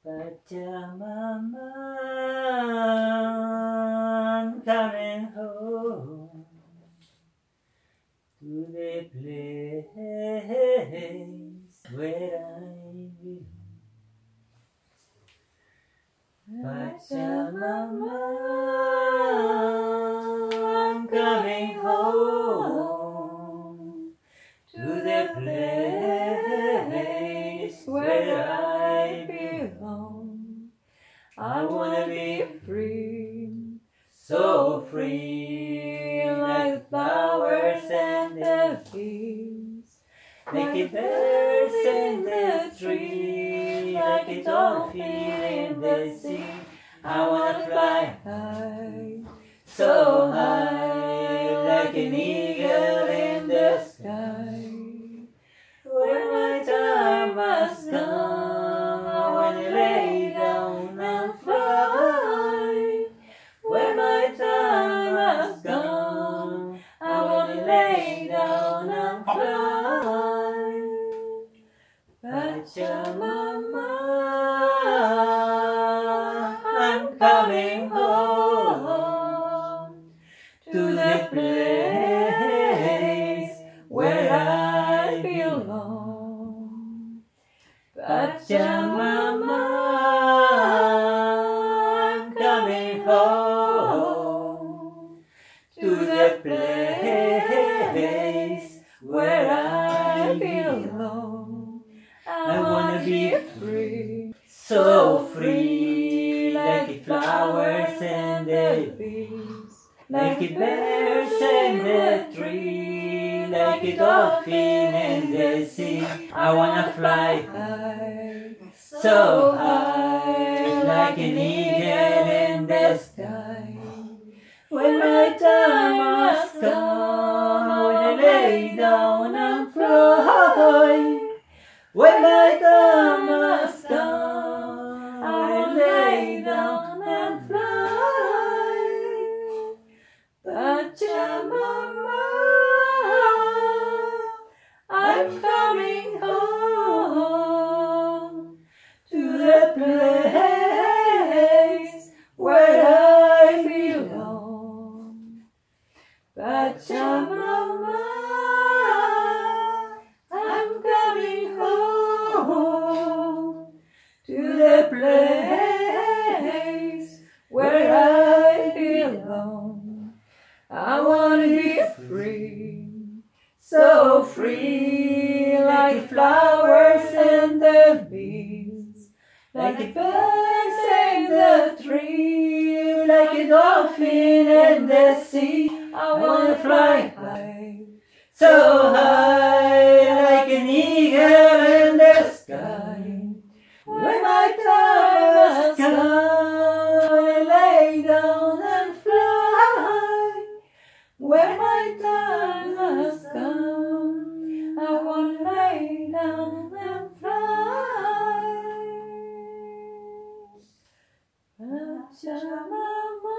Pachamama, I'm coming home to the place where I belong. Pachamama, I'm coming home to the place where I belong. I wanna be free, so free, like flowers and the bees, like the birds in the tree, like a dolphin in the sea. I wanna fly high, so high, like an eagle in the sky. When my time has come, I wanna lay down and fly. When my time has come, I wanna lay down and fly. Pachamama, I'm coming home to the place where I belong. Pachamama, I'm coming home to the place where I belong. I wanna be free, so free, like the flowers and the bees, like the birds and the tree, like a dolphin in the sea. I wanna fly high, so high, like an eagle in the sky. When my time has come, I wanna lay down and fly. When my time has come, I wanna lay down and fly. Pachamama, I'm coming home to the place where I belong. Pachamama, I'm coming home to the place where I belong. I wanna be free, so free, like the flowers and the bees, like the birds in the tree, like a dolphin in the sea. I wanna fly high, so high, like an eagle in the sky. When my time has come, I lay down and fly. When my time has come, I wanna lay down and fly. Pachamama,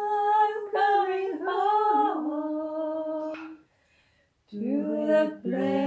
I'm coming home to the place